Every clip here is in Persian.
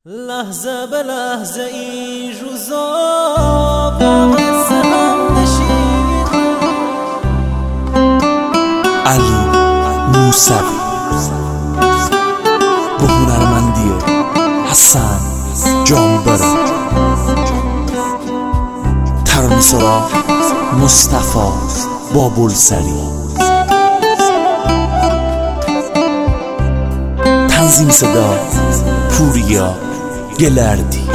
لحظه به لحظه این روزا با قصه هم نشید. علی موسوی با هنرمندی حسن جانبر، ترانه‌سرا مصطفی بابلسری، تنظیم صدا پوریا گلردی.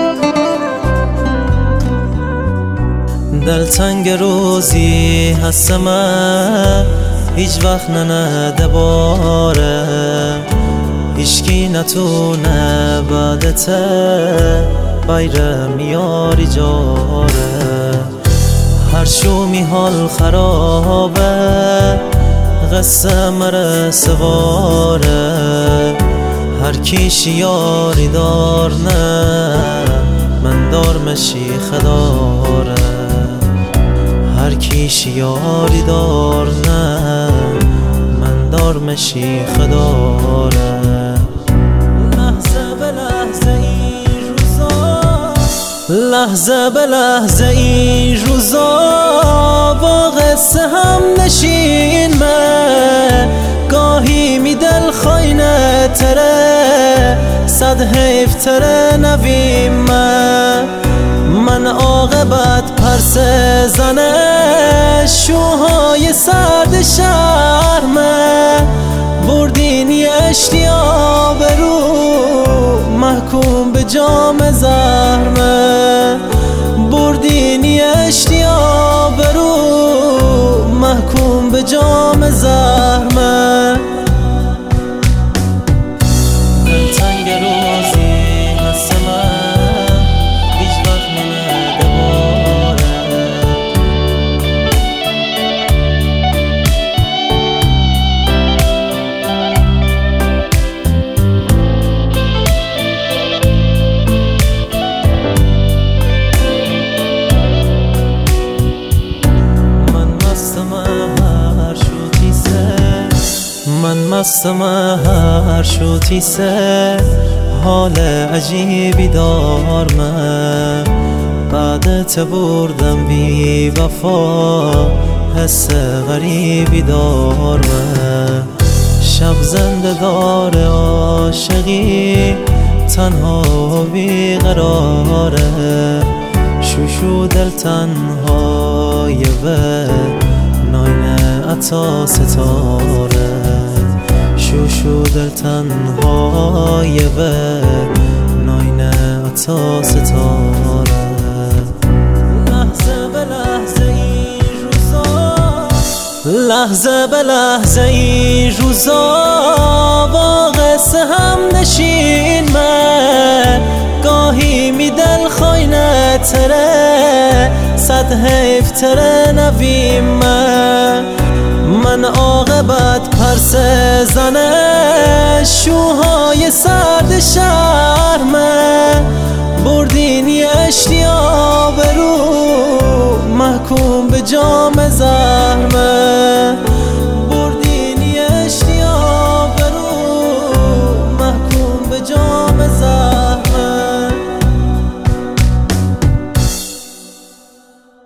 دلتنگ روزی هستم هیچ وقت ننده باره، هیچکی نتونه بعدته بیرم یاری جاره. هر شومی حال خرابه قصه مره سواره، هر کیش یاری دار نه من دار مشیخ داره. هر کیش یاری دار نه من دار مشیخ داره. لحظه به لحظه این روزا، لحظه به لحظه این روزا با قصه هم نشین من. گاهی می دل خاینه تره صد حیف تره نویم من عاقبت پرس زنه شوهای سرد شهر من. بردینی اشتیا برو محکوم به جام زهر من. بردینی اشتیا برو محکوم به جام زهر من. دلتنگ روزی هستم هیچ وقت ننده باره، من مستم هر شوتی سه حال عجیبی دار من. بعدت بردم بی وفا حس غریبی دار من. شب زنده دار عاشقی تنها و بی قراره. شوشو دل تنهای و ناینه عطا ستاره. شوشو دل تنهای و ناینه عطا ستاره. لحظه به لحظه این روزا، لحظه به لحظه این روزا با قصه هم نشین من. گاهی می دل خاینه تره صد حیف تره نویم من عاقبت پرس زنه شوهای سرد شهر من. بردینی اشتیا برو محکوم به جام زهر